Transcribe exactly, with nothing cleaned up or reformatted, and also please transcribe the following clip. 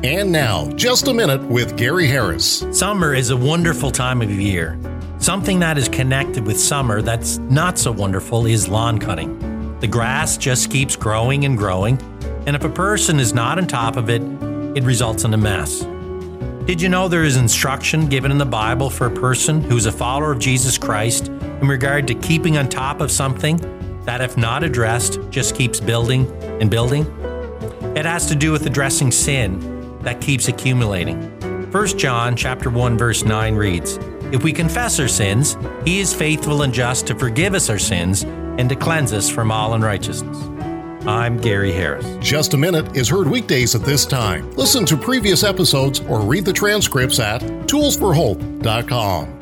And now, Just a Minute with Gary Harris. Summer is a wonderful time of year. Something that is connected with summer that's not so wonderful is lawn cutting. The grass just keeps growing and growing, and if a person is not on top of it, it results in a mess. Did you know there is instruction given in the Bible for a person who is a follower of Jesus Christ in regard to keeping on top of something that, if not addressed, just keeps building and building? It has to do with addressing sin that keeps accumulating. First John chapter one verse nine reads, "If we confess our sins, he is faithful and just to forgive us our sins and to cleanse us from all unrighteousness." I'm Gary Harris. Just a Minute is heard weekdays at this time. Listen to previous episodes or read the transcripts at tools for hope dot com.